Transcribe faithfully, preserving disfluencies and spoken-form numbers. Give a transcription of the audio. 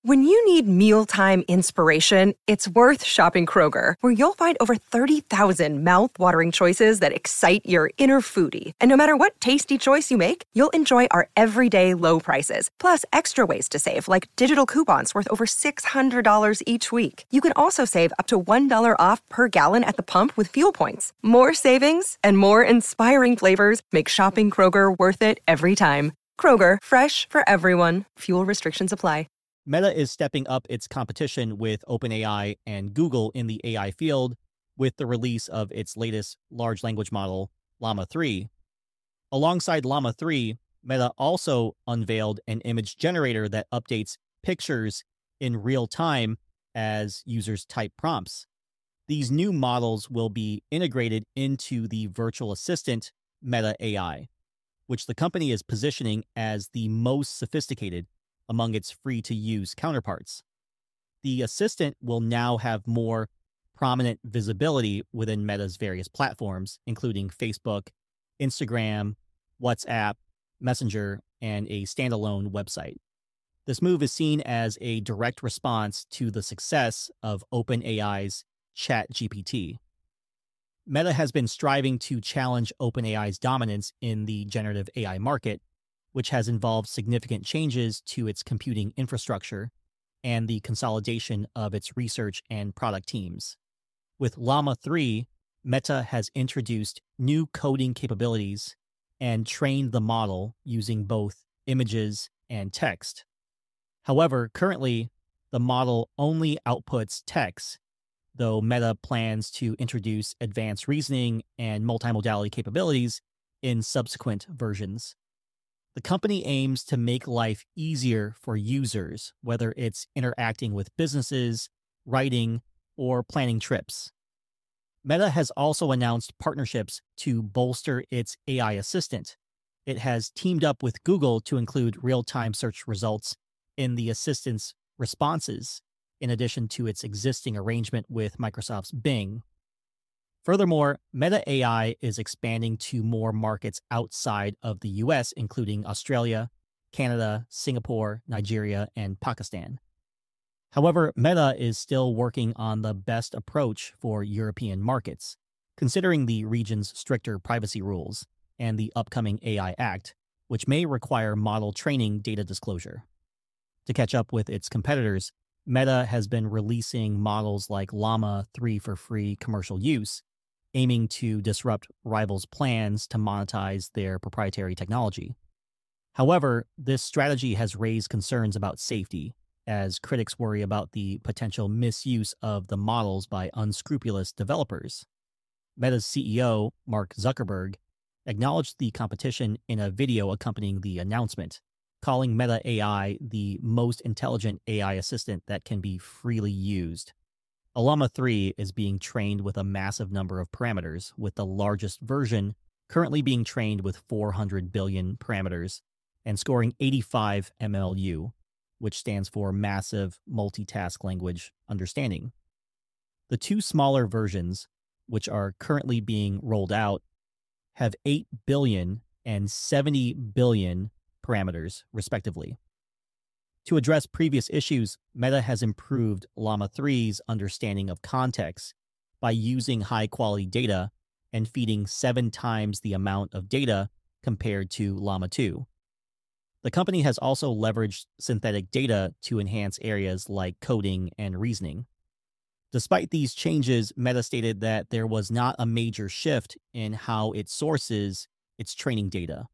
When you need mealtime inspiration, it's worth shopping Kroger, where you'll find over thirty thousand mouth-watering choices that excite your inner foodie. And no matter what tasty choice you make, you'll enjoy our everyday low prices, plus extra ways to save, like digital coupons worth over six hundred dollars each week. You can also save up to one dollar off per gallon at the pump with fuel points. More savings and more inspiring flavors make shopping Kroger worth it every time. Kroger, fresh for everyone. Fuel restrictions apply. Meta is stepping up its competition with OpenAI and Google in the A I field with the release of its latest large language model, Llama three. Alongside Llama three, Meta also unveiled an image generator that updates pictures in real time as users type prompts. These new models will be integrated into the virtual assistant Meta A I, which the company is positioning as the most sophisticated among its free-to-use counterparts. The assistant will now have more prominent visibility within Meta's various platforms, including Facebook, Instagram, WhatsApp, Messenger, and a standalone website. This move is seen as a direct response to the success of OpenAI's ChatGPT. Meta has been striving to challenge OpenAI's dominance in the generative A I market, which has involved significant changes to its computing infrastructure and the consolidation of its research and product teams. With Llama three, Meta has introduced new coding capabilities and trained the model using both images and text. However, currently, the model only outputs text, though Meta plans to introduce advanced reasoning and multimodality capabilities in subsequent versions. The company aims to make life easier for users, whether it's interacting with businesses, writing, or planning trips. Meta has also announced partnerships to bolster its A I assistant. It has teamed up with Google to include real-time search results in the assistant's responses, in addition to its existing arrangement with Microsoft's Bing. Furthermore, Meta A I is expanding to more markets outside of the U S, including Australia, Canada, Singapore, Nigeria, and Pakistan. However, Meta is still working on the best approach for European markets, considering the region's stricter privacy rules and the upcoming A I Act, which may require model training data disclosure. To catch up with its competitors, Meta has been releasing models like Llama three for free commercial use, aiming to disrupt rivals' plans to monetize their proprietary technology. However, this strategy has raised concerns about safety, as critics worry about the potential misuse of the models by unscrupulous developers. Meta's C E O, Mark Zuckerberg, acknowledged the competition in a video accompanying the announcement, calling Meta A I the most intelligent A I assistant that can be freely used. Llama three is being trained with a massive number of parameters, with the largest version currently being trained with four hundred billion parameters and scoring eighty-five M L U, which stands for Massive Multitask Language Understanding. The two smaller versions, which are currently being rolled out, have eight billion and seventy billion parameters, respectively. To address previous issues, Meta has improved Llama three's understanding of context by using high-quality data and feeding seven times the amount of data compared to Llama two. The company has also leveraged synthetic data to enhance areas like coding and reasoning. Despite these changes, Meta stated that there was not a major shift in how it sources its training data.